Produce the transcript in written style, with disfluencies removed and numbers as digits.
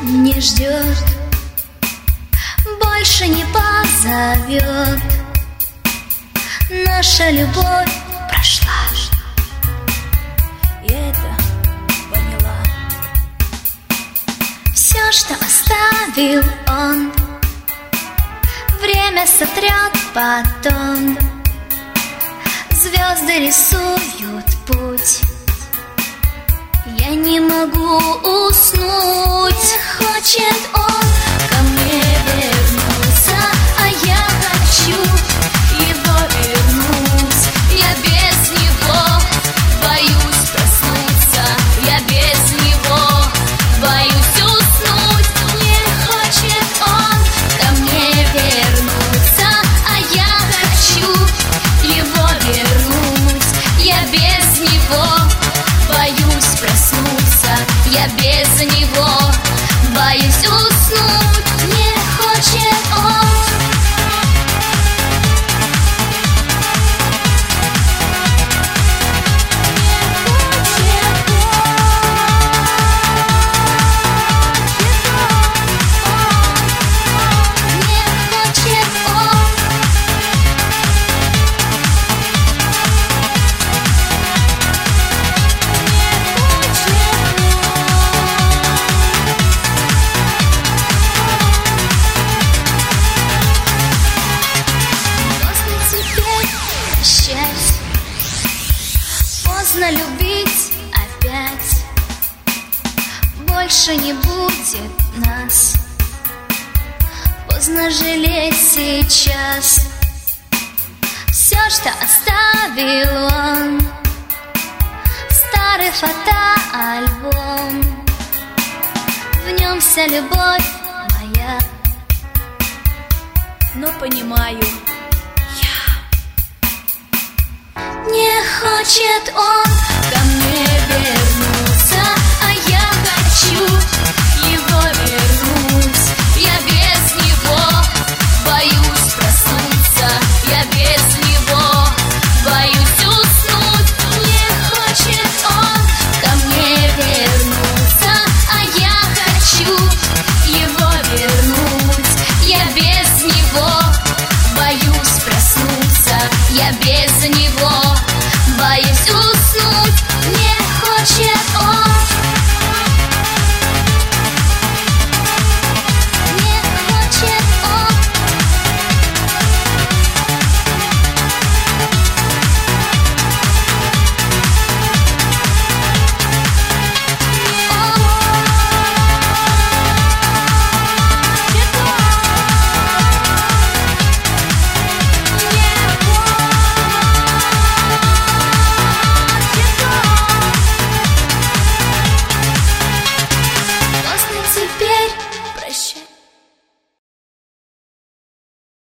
не ждет, больше не позовет. Наша любовь прошла, я это поняла. все, что оставил он, время сотрет потом. Звезды рисуют путь, я не могу уснуть. Хочет он ко мне вернуться, а я хочу его вернуть. Я без него боюсь проснуться, я без него боюсь уснуть. Не хочет он ко мне вернуться, а я хочу его вернуть. Я без него боюсь проснуться, я без него боюсь уснуть. Не хочет он. Поздно любить опять, больше не будет нас. Поздно жалеть сейчас, все, что оставил он, старый фотоальбом. В нем вся любовь моя, но понимаю, не хочет он ко